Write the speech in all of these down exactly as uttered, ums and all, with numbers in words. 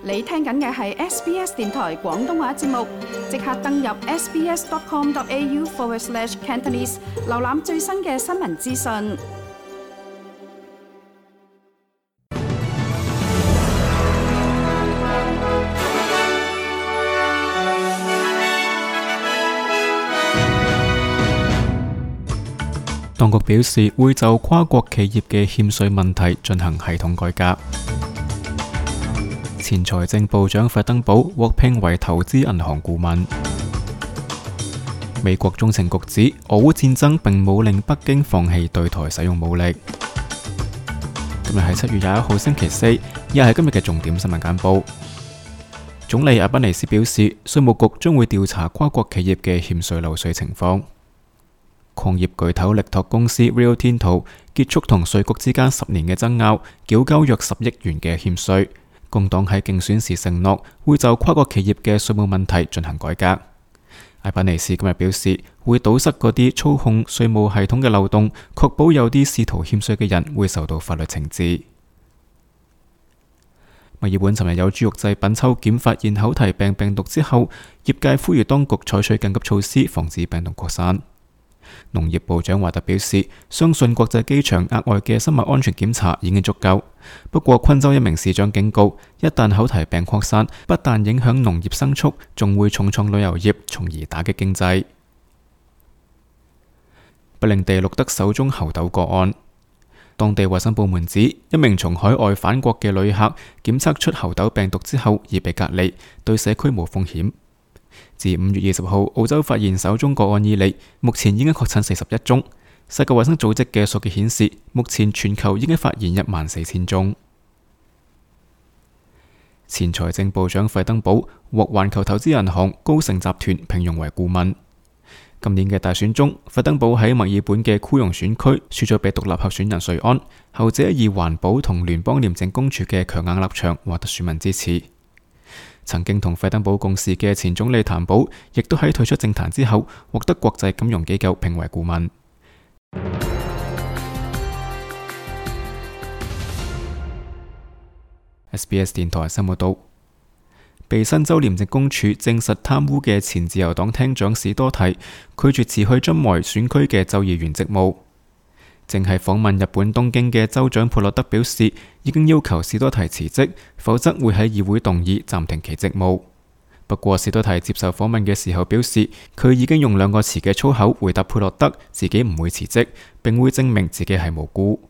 你聽緊嘅係 S B S 電台廣東話節目，即刻登入 sbs.com.au forward slash Cantonese， 瀏覽最新嘅新聞資訊。 當局表示會就跨國企業嘅欠稅問題進行系統改革。前財政部長費登堡獲聘為投資銀行顧問。美國中情局指俄烏戰爭並冇令北京放棄對台使用武力。今日係七月廿一號星期四，以下係今日嘅重點新聞簡報。總理阿賓尼斯表示，稅務局將會調查跨國企業嘅欠稅漏稅情況。礦業巨頭力拓公司 Rio Tinto 結束同稅局之間十年嘅爭拗，繳交約十億元嘅欠稅。工黨喺競選時承諾會就跨國企業嘅稅務問題進行改革。阿賓尼斯今日表示，會堵塞嗰啲操控稅務系統嘅漏洞，確保有啲試圖欠稅嘅人會受到法律懲治。墨爾本尋日有豬肉製品抽檢發現口蹄病病毒之後，業界呼籲當局採取緊急措施，防止病毒擴散。農業部長華特表示，相信國際機場額外嘅生物安全檢查已經足夠。不過，昆州一名市長警告，一旦口蹄病擴散，不但影響農業牲畜，仲會重創旅遊業，從而打擊經濟。不靈地錄得首宗猴痘個案，當地衛生部門指，一名從海外返國嘅旅客檢測出猴痘病毒之後，已被隔離，對社區無風險。自五月二十號澳洲發現首宗個案以嚟，目前已經確診四十一宗。世界衛生組織嘅數據顯示，目前全球已經發現一萬四千宗。前財政部長費登堡獲環球投資銀行高盛集團聘用為顧問。今年嘅大選中，費登堡喺墨爾本嘅庫容選區輸咗俾獨立候選人瑞安，後者以環保同聯邦廉政公署嘅強硬立場獲得選民支持。曾經同費登堡共事嘅前總理譚寶，亦都喺退出政壇之後，獲得國際金融機構聘為顧問。S B S 電台新聞道，被新州廉政公署證實貪污嘅前自由黨廳長史多提，拒絕辭去津圍選區嘅州議員職務。正係訪問日本東京嘅州長佩洛德表示，已經要求史多提辭職，否則會喺議會動議暫停其職務。不過史多提接受訪問嘅時候表示，佢已經用兩個詞嘅粗口回答佩洛德，自己唔會辭職，並會證明自己係無辜。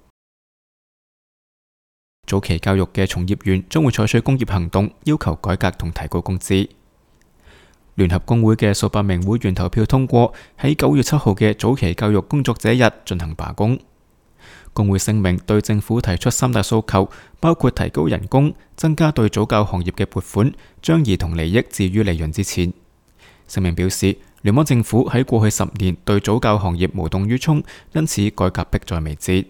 早期教育嘅從業員將會採取工業行動，要求改革同提高工資。聯合工會嘅數百名會員投票通過，喺九月七號嘅早期教育工作者日進行罷工。工會聲明對政府提出三大訴求，包括提高人工、增加對早教行業嘅撥款、將兒童利益置於利潤之前。聲明表示，聯邦政府喺過去十年對早教行業無動於衷，因此改革迫在眉睫。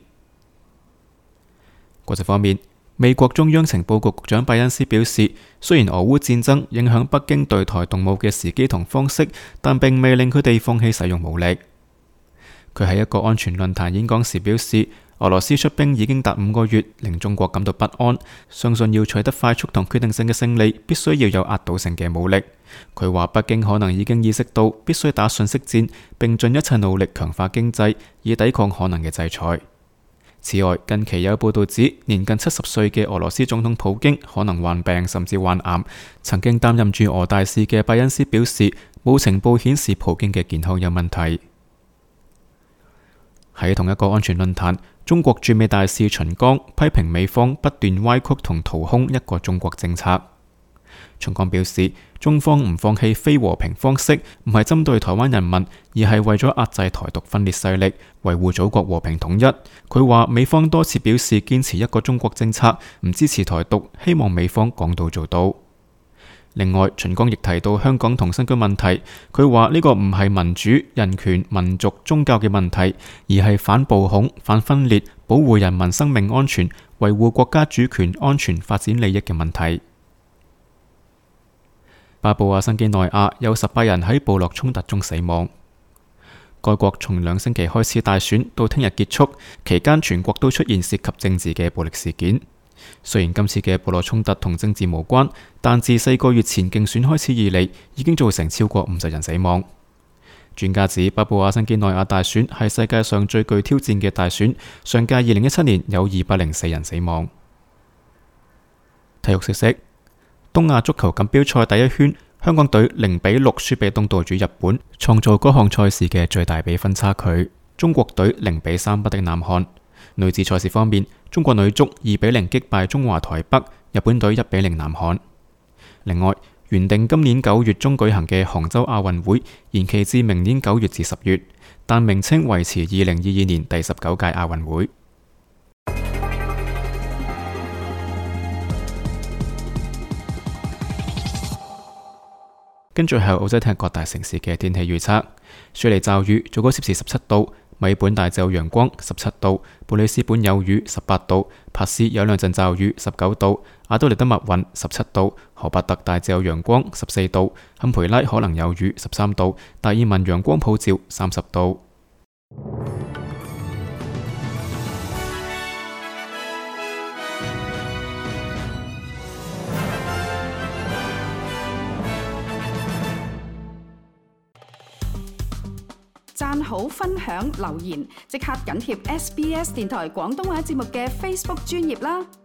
國際方面，美國中央情報局局長拜恩斯表示，雖然俄烏戰爭影響北京對台動武嘅時機同方式，但並未令佢哋放棄使用武力。佢喺一個安全論壇演講時表示，俄羅斯出兵已經達五個月，令中國感到不安，相信要取得快速同決定性嘅勝利，必須要有壓倒性嘅武力。佢話北京可能已經意識到必須打信息戰，並盡一切努力強化經濟，以抵抗可能嘅制裁。此外，近期有報道指，年近七十歲嘅俄羅斯總統普京可能患病甚至患癌。曾經擔任駐俄大使嘅拜恩斯表示，冇情報顯示普京嘅健康有問題。喺同一個安全論壇，中國駐美大使秦剛批評美方不斷歪曲同掏空一個中國政策。秦剛表示，中方唔放棄非和平方式，唔係針對台灣人民，而係為咗壓制台獨分裂勢力，維護祖國和平統一。佢話美方多次表示堅持一個中國政策，唔支持台獨，希望美方講到做到。另外，秦剛亦提到香港同新疆問題，佢話呢個唔係民主、人權、民族、宗教嘅問題，而係反暴恐、反分裂、保護人民生命安全、維護國家主權、安全、發展利益嘅問題。巴布亞新幾內亞有十八人喺部落衝突中死亡。該國從兩星期開始大選到聽日結束，期間全國都出現涉及政治嘅暴力事件。 雖然今次嘅部落衝突同政治無關，但自四個月前競選開始以嚟，已經造成超過五十人死亡。專家指巴布亞新幾內亞大選係世界上最具挑戰嘅大選，上屆二零一七年有二百零四人死亡。體育消息：東亞足球錦標賽第一圈，香港隊零比六輸俾東道主日本，創造該項賽事嘅最大比分差距。中國隊零比三不敵南韓。女子賽事方面，中國女足二比零擊敗中華台北，日本隊一比零南韓。另外，原定今年九月中舉行嘅杭州亞運會延期至明年九月至十月，但名稱維持二零二二年第十九屆亞運會。跟住係澳洲聽各大城市嘅天氣預測：雪梨驟雨，最高攝氏十七度；米本大致有陽光，十七度；布里斯本有雨，十八度；帕斯有兩陣驟雨，十九度；阿德利德密雲，十七度；荷伯特大致有陽光，十四度；坎培拉可能有雨，十三度；達爾文陽光普照，三十度。 讚好、分享、留言，即刻緊貼 S B S 電台廣東話節目嘅 Facebook 專頁啦！